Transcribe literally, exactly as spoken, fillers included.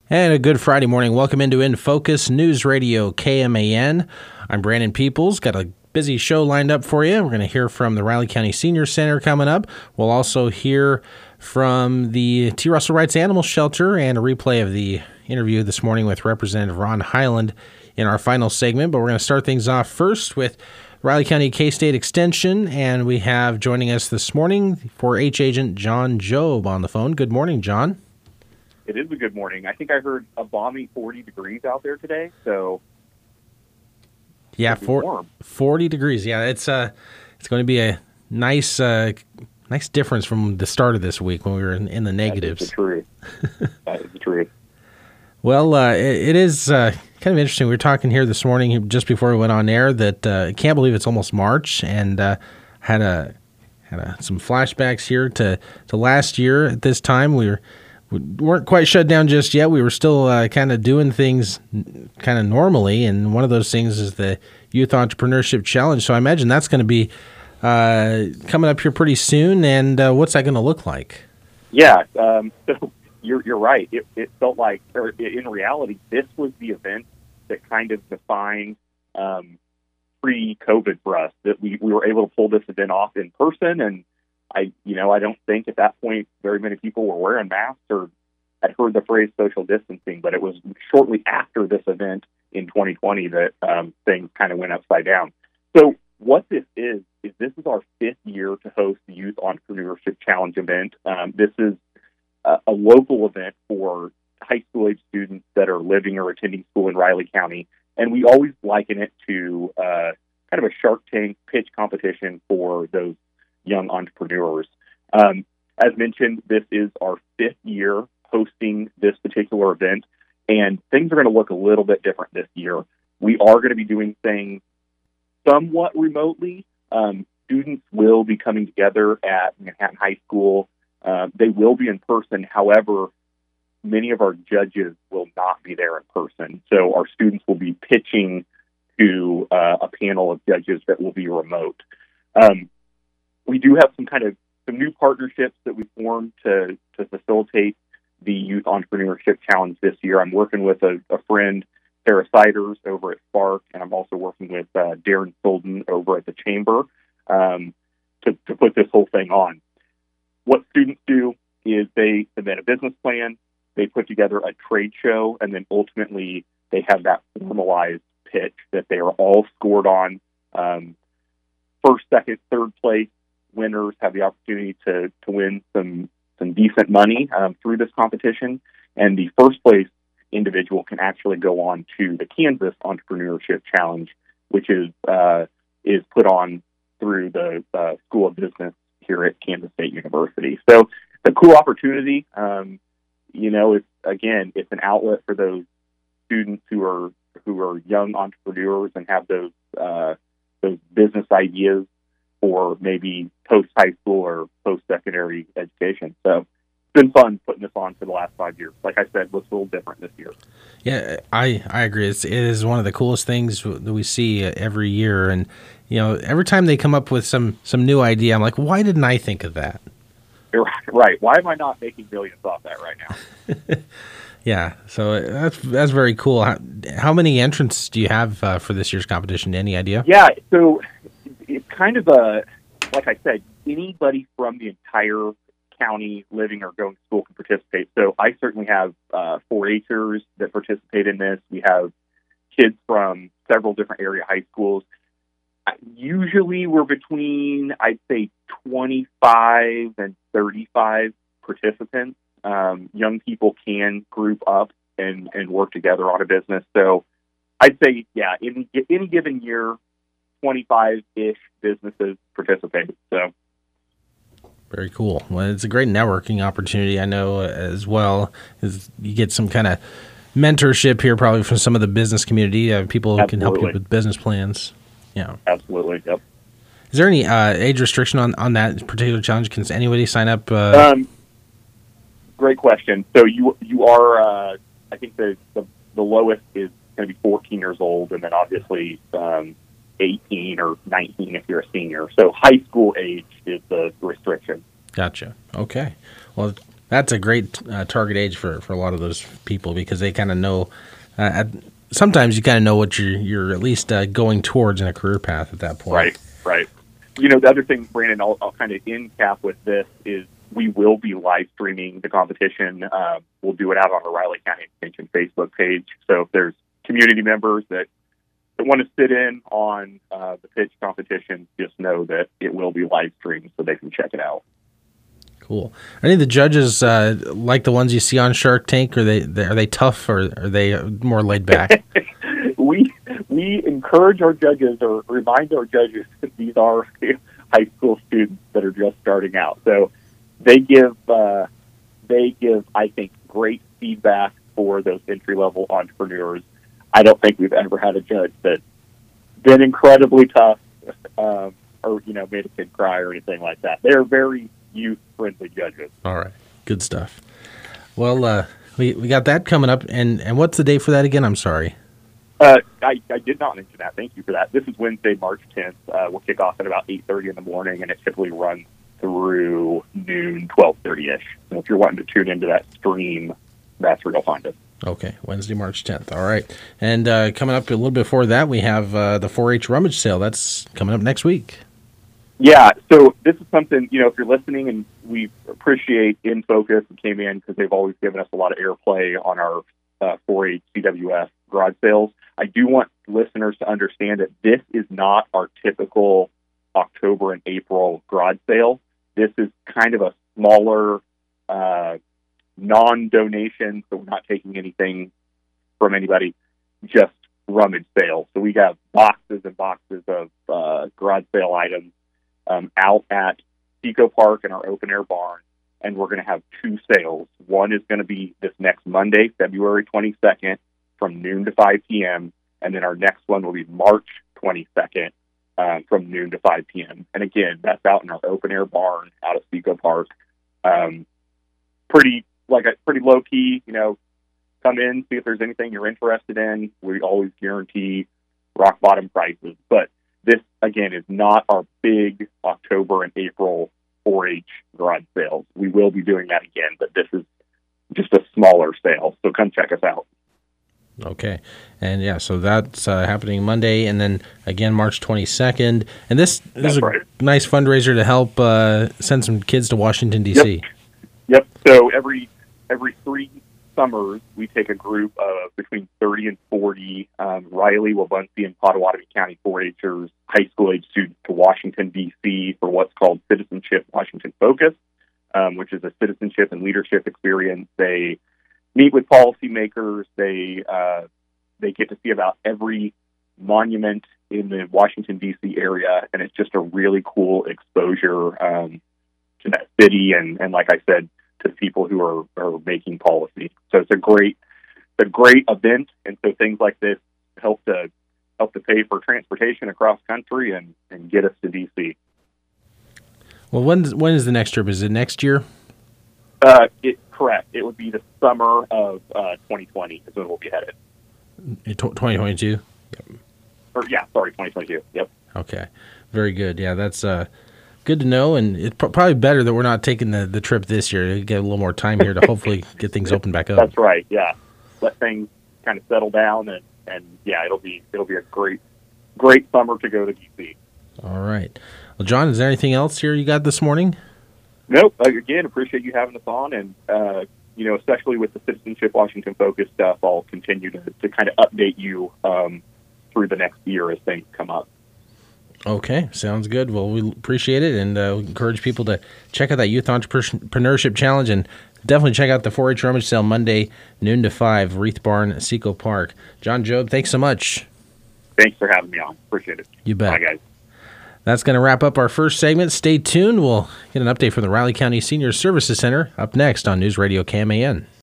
And a good Friday morning. Welcome into In Focus News Radio K M A N. I'm Brandon Peoples. Got a busy show lined up for you. We're going to hear from the Riley County Senior Center coming up. We'll also hear from the T. Russell Wright's Animal Shelter and a replay of the interview this morning with Representative Ron Hyland in our final segment. But we're going to start things off first with Riley County K-State Extension, and we have joining us this morning four H agent John Job on the phone. Good morning, John. It is a good morning. I think I heard a balmy forty degrees out there today, so yeah, four, forty degrees. Yeah, it's uh, it's going to be a nice, uh, nice difference from the start of this week when we were in, in the negatives. That is the truth. That is the truth. Well, uh, it, it is uh, kind of interesting. We were talking here this morning, just before we went on air, that uh, I can't believe it's almost March, and uh, had a had a, some flashbacks here to, to last year at this time. We were. We weren't quite shut down just yet. We were still uh, kind of doing things kind of normally, and one of those things is the Youth Entrepreneurship Challenge. So I imagine that's going to be uh, coming up here pretty soon, and uh, what's that going to look like? Yeah, um, so you're you're right. It, it felt like, or in reality, this was the event that kind of defined um, pre-COVID for us, that we, we were able to pull this event off in person. And I, you know, I don't think at that point very many people were wearing masks or had heard the phrase social distancing, but it was shortly after this event in twenty twenty that um, things kind of went upside down. So what this is, is this is our fifth year to host the Youth Entrepreneurship Challenge event. Um, this is a, a local event for high school age students that are living or attending school in Riley County. And we always liken it to uh, kind of a Shark Tank pitch competition for those young entrepreneurs. Um, as mentioned, this is our fifth year hosting this particular event, and things are going to look a little bit different this year. We are going to be doing things somewhat remotely. Um, students will be coming together at Manhattan High School. Uh, they will be in person. However, many of our judges will not be there in person. So our students will be pitching to uh, a panel of judges that will be remote. Um, We do have some kind of some new partnerships that we formed to, to facilitate the Youth Entrepreneurship Challenge this year. I'm working with a, a friend, Sarah Siders, over at Spark, and I'm also working with uh, Darren Solden over at the Chamber um, to, to put this whole thing on. What students do is they submit a business plan, they put together a trade show, and then ultimately they have that formalized pitch that they are all scored on. Um, first, second, third place winners have the opportunity to, to win some some decent money um, through this competition, and the first place individual can actually go on to the Kansas Entrepreneurship Challenge, which is uh, is put on through the uh, School of Business here at Kansas State University. So the cool opportunity, um, you know, it's again, it's an outlet for those students who are who are young entrepreneurs and have those uh, those business ideas for maybe post-high school or post-secondary education. So it's been fun putting this on for the last five years. Like I said, it looks a little different this year. Yeah, I, I agree. It's, it is one of the coolest things that we see every year. And, you know, every time they come up with some, some new idea, I'm like, why didn't I think of that? Right. Why am I not making millions off that right now? Yeah, so that's that's very cool. How, how many entrants do you have uh, for this year's competition? Any idea? Yeah, so it's kind of a, like I said, anybody from the entire county living or going to school can participate. So I certainly have uh, four H'ers that participate in this. We have kids from several different area high schools. Usually we're between, I'd say, twenty-five and thirty-five participants. Um, young people can group up and, and work together on a business. So I'd say, yeah, in any given year, twenty-five-ish businesses participate. So very cool. Well, it's a great networking opportunity, I know, uh, as well. Is you get some kind of mentorship here probably from some of the business community. Uh, people who can help you with business plans. Yeah, absolutely. Yep. Is there any uh, age restriction on, on that particular challenge? Can anybody sign up? Uh... Um, great question. So you you are, uh, I think the, the the lowest is going to be fourteen years old, and then obviously um, eighteen or nineteen if you're a senior. So high school age is the restriction. Gotcha. Okay. Well, That's a great uh, target age for, for a lot of those people because they kind of know. Uh, at, sometimes you kind of know what you're you're at least uh, going towards in a career path at that point. Right, right. You know, the other thing, Brandon, I'll, I'll kind of end cap with this is we will be live streaming the competition. Uh, we'll do it out on the Riley County Extension Facebook page. So if there's community members that, that want to sit in on uh, the pitch competition, just know that it will be live streamed so they can check it out. Cool. Are any of the judges uh, like the ones you see on Shark Tank? Are they, they are they tough or are they more laid back? we we encourage our judges or remind our judges that these are high school students that are just starting out. So they give uh, they give I think great feedback for those entry level entrepreneurs. I don't think we've ever had a judge that's been incredibly tough um, or you know made a kid cry or anything like that. They're very youth-friendly judges. All right. Good stuff. Well, uh, we we got that coming up. And, and what's the date for that again? I'm sorry. Uh, I, I did not mention that. Thank you for that. This is Wednesday, March tenth. Uh, we'll kick off at about eight thirty in the morning, and it typically runs through noon, twelve thirty-ish. So if you're wanting to tune into that stream, that's where you'll find us. Okay, Wednesday, March tenth. All right. And uh, coming up a little before that, we have uh, the four H rummage sale. That's coming up next week. Yeah, so this is something, you know, if you're listening, and we appreciate In Focus and came in because they've always given us a lot of airplay on our uh, four H C W S garage sales. I do want listeners to understand that this is not our typical October and April garage sale. This is kind of a smaller, uh, non-donation, so we're not taking anything from anybody, just rummage sale. So we have boxes and boxes of uh, garage sale items Um, out at Eco Park in our open air barn, and we're going to have two sales. One is going to be this next Monday, February twenty-second, from noon to five p.m., and then our next one will be March twenty-second um, from noon to five p.m. And again, that's out in our open air barn out at Eco Park. Um, pretty like a pretty low key, you know. Come in, see if there's anything you're interested in. We always guarantee rock bottom prices, but this, again, is not our big October and April four H garage sales. We will be doing that again, but this is just a smaller sale, so come check us out. Okay. And, yeah, so that's uh, happening Monday, and then, again, March twenty-second. And this, this is a right. nice fundraiser to help uh, send some kids to Washington, D C. Yep. yep. So every every three summers, we take a group of between thirty and forty um, Riley, Wabaunsee, and Potawatomi County four Hers, high school age students to Washington, D C for what's called Citizenship Washington Focus, um, which is a citizenship and leadership experience. They meet with policymakers. They uh, they get to see about every monument in the Washington, D C area, and it's just a really cool exposure um, to that city and, and like I said, to people who are, are making policy. So it's a great, it's a great event, and so things like this help to help to pay for transportation across country and, and get us to D C. Well, when when is the next trip? Is it next year? Uh, it correct. It would be the summer of uh, twenty twenty is when we'll be headed. twenty twenty-two. Yep. Or yeah, sorry, twenty twenty-two. Yep. Okay, very good. Yeah, that's uh. Good to know, and it's probably better that we're not taking the, the trip this year. We get a little more time here to hopefully get things open back up. That's right. Yeah, let things kind of settle down, and, and yeah, it'll be it'll be a great great summer to go to D C. All right. Well, John, is there anything else here you got this morning? Nope. Again, appreciate you having us on, and uh, you know, especially with the Citizenship Washington Focus stuff, I'll continue to, to kind of update you um, through the next year as things come up. Okay, sounds good. Well, we appreciate it, and uh, encourage people to check out that Youth Entrepreneurship Challenge, and definitely check out the four H Rummage Sale Monday, noon to five, Wreath Barn, Seco Park. John Jobe, thanks so much. Thanks for having me on. Appreciate it. You bet. Bye, guys. That's going to wrap up our first segment. Stay tuned. We'll get an update from the Riley County Senior Services Center up next on News Radio K M A N.